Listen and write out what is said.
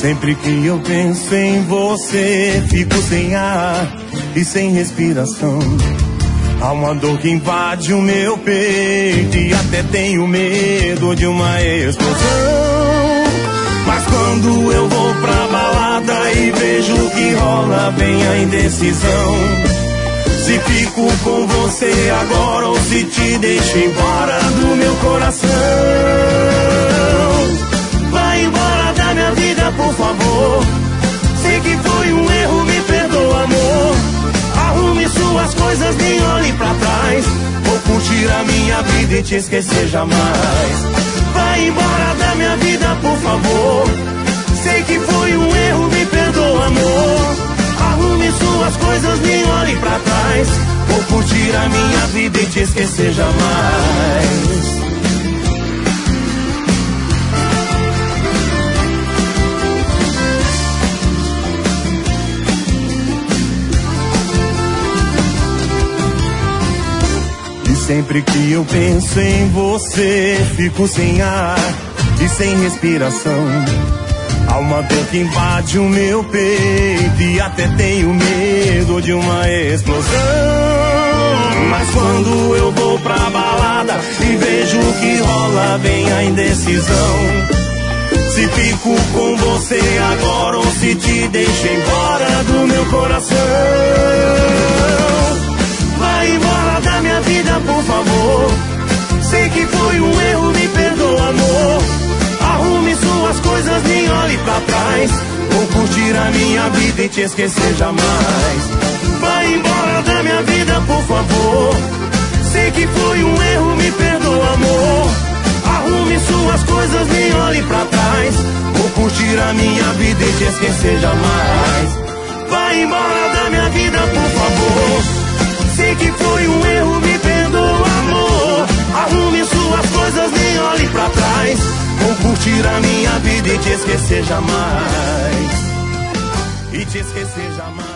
Sempre que eu penso em você, fico sem ar e sem respiração. Há uma dor que invade o meu peito e até tenho medo de uma explosão. Mas quando eu vou pra balada e vejo o que rola, vem a indecisão. Se fico com você agora ou se te deixo embora do meu coração. Vai embora da minha vida, por favor. Sei que foi um erro, me perdoa, amor. Arrume suas coisas, nem olhe pra trás. Vou curtir a minha vida e te esquecer jamais. Vai embora da minha vida, por favor. Sei que foi um erro, me perdoa, amor. Arrume suas coisas, nem olhe pra trás. Vou curtir a minha vida e te esquecer jamais. Sempre que eu penso em você, fico sem ar e sem respiração. Há uma dor que invade o meu peito e até tenho medo de uma explosão. Mas quando eu vou pra balada e vejo o que rola, vem a indecisão. Se fico com você agora ou se te deixo embora do meu coração. Vai embora da minha vida, por favor. Sei que foi um erro, me perdoa, amor. Arrume suas coisas, nem olhe pra trás. Vou curtir a minha vida e te esquecer jamais. Vai embora da minha vida, por favor. Sei que foi um erro, me perdoa, amor. Arrume suas coisas, nem olhe pra trás. Vou curtir a minha vida e te esquecer jamais. Vai embora da minha vida, por favor. Sei que foi um erro, me perdoa, amor. Arrume suas coisas, nem olhe pra trás. Vou curtir a minha vida e te esquecer jamais. E te esquecer jamais.